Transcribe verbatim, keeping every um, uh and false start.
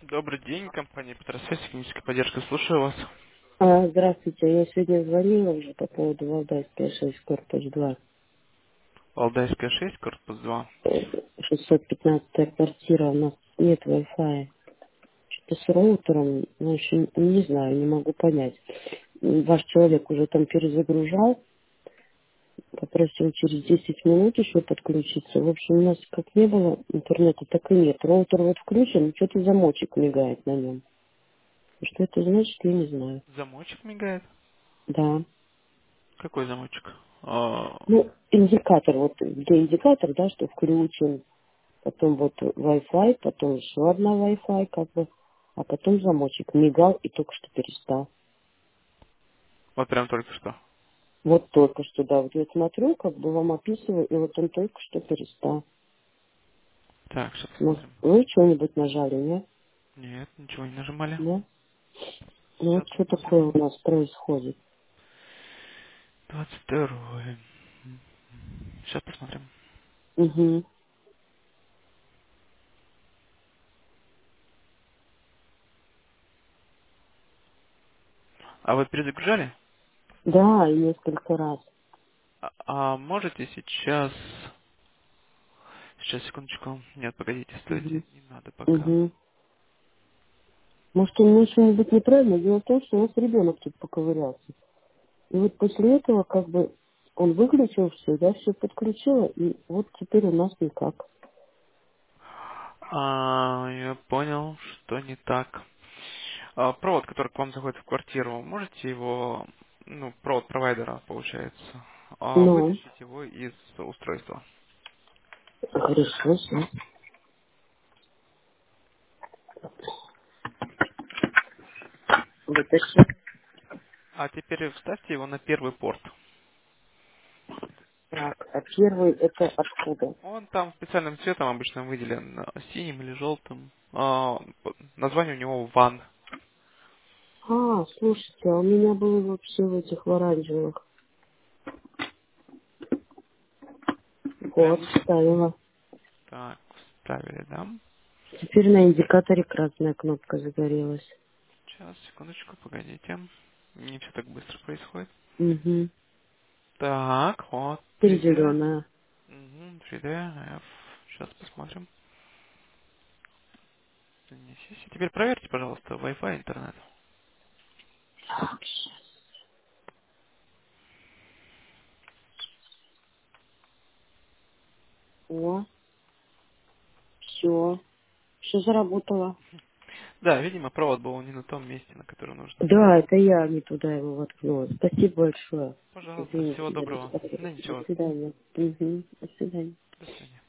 Добрый день, компания Петросвязь, техническая поддержка. Слушаю вас. А, здравствуйте, я сегодня звонила уже по поводу Валдайская шесть, корпус два, Валдайская шесть, корпус два. шестьсот пятнадцатая квартира, у нас нет Wi-Fi. Что-то с роутером, ну, в общем, не знаю, не могу понять. М, Ваш человек уже там перезагружал, попросил через десять минут еще подключиться. В общем, у нас как не было интернета, так и нет. Роутер вот включен, что-то замочек мигает на нем. Что это значит, я не знаю. Замочек мигает? Да. Какой замочек? А, Ну, индикатор, вот где индикатор, да, что включен, потом вот Wi-Fi, потом еще одна Wi-Fi, как бы, а потом замочек мигал и только что перестал. вот прям только что. Вот только что, да, вот я смотрю, как бы вам описываю, и вот он только что перестал. Так, сейчас Может, посмотрим. вы что-нибудь нажали, нет? Нет, ничего не нажимали. Да? Ну вот Сейчас что такое посмотрим. у нас происходит. двадцать второе. Сейчас посмотрим. Угу. А вы перезагружали? Да, и несколько раз. А, а можете сейчас... Сейчас, секундочку. Нет, погодите, Угу. стойте. Не надо пока. Угу. Может, у меня что-нибудь неправильно? Дело в том, что у нас ребенок тут поковырялся. И вот после этого как бы он выключил все, я все подключила, и вот теперь у нас никак. А, я понял, что не так. А, провод, который к вам заходит в квартиру, можете его, ну, провод провайдера, получается, а, Ну, вытащить его из устройства. хорошо, все. Вытащи. А теперь вставьте его на первый порт. Так, а первый это откуда? Он там специальным цветом обычно выделен, а, синим или желтым. А, п- название у него ван. А, слушайте, а у меня было вообще в этих в оранжевых. Прям Вот, вставила. так, вставили, да? Теперь на индикаторе красная кнопка загорелась. Сейчас, секундочку, погодите. Не все так быстро происходит. Угу. Так, вот, Теперь три дэ. зеленая. Угу, три дэ, F. Сейчас посмотрим. Занесись. Теперь проверьте, пожалуйста, Wi-Fi, интернет. Так, щас. О, все. Все заработало. Да, видимо, провод был не на том месте, на котором нужно. Да, это я не туда его воткнула. Спасибо большое. Пожалуйста, Извините всего за доброго. беспокойство. Да До ничего. свидания. Угу. До свидания. До свидания.